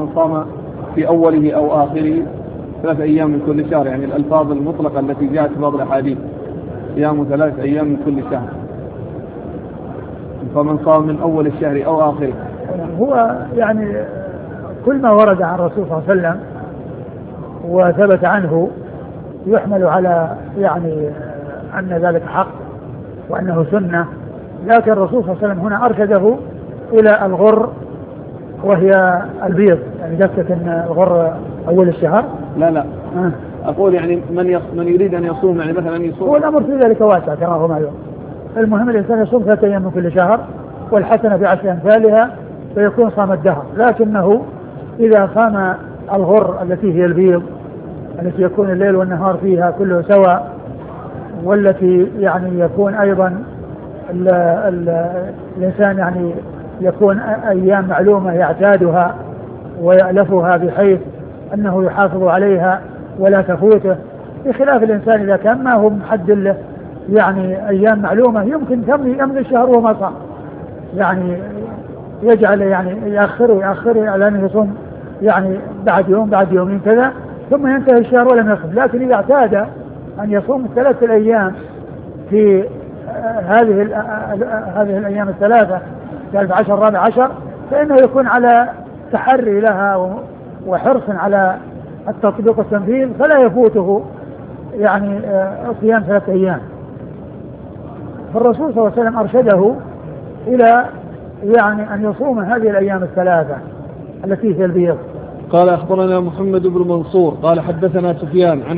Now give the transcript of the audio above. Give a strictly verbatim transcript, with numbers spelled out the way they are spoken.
من صام في أوله أو آخره ثلاث أيام من كل شهر، يعني الألفاظ المطلقة التي جاءت في بعض الأحاديث صيام ثلاث أيام من كل شهر، فمن صام من أول الشهر أو آخره. هو يعني كل ما ورد عن الرسول صلى الله عليه وسلم وثبت عنه يحمل على يعني أن ذلك حق وأنه سنة، لكن الرسول صلى الله عليه وسلم هنا أرشده إلى الغر وهي البيض، يعني قصدك أن الغر أول الشهر؟ لا لا أه. أقول يعني من يص... من يريد أن يصوم، يعني مثلا يصوم، هو الأمر في ذلك واسع كما هو معلوم. المهم الإنسان يصوم ثلاثة أيام من كل شهر والحسنة بعشر أمثالها فيكون صام الدهر، لكنه إذا صام الغر التي هي البيض التي يكون الليل والنهار فيها كله سواء، والتي يعني يكون أيضا ال ال الإنسان يعني يكون أيام معلومة يعتادها ويألفها بحيث أنه يحافظ عليها ولا تفوته، بخلاف الإنسان إذا كان ما هو محدد له يعني أيام معلومة يمكن يمضي الشهر وما صام، يعني يجعل يعني يأخره يأخره على أن يصوم يعني بعد يوم بعد يومين كذا ثم ينتهي الشهر ولم يصم. لكن إذا اعتاد أن يصوم ثلاثة الأيام في هذه هذه الأيام الثلاثة ثالث عشر رابع عشر فإنه يكون على تحري لها وحرص على التطبيق والتنفيذ، فلا يفوته يعني صيام ثلاثة أيام. فالرسول صلى الله عليه وسلم أرشده إلى يعني أن يصوم هذه الأيام الثلاثة التي هي البيض. قال أخبرنا محمد بن منصور قال حدثنا سفيان عن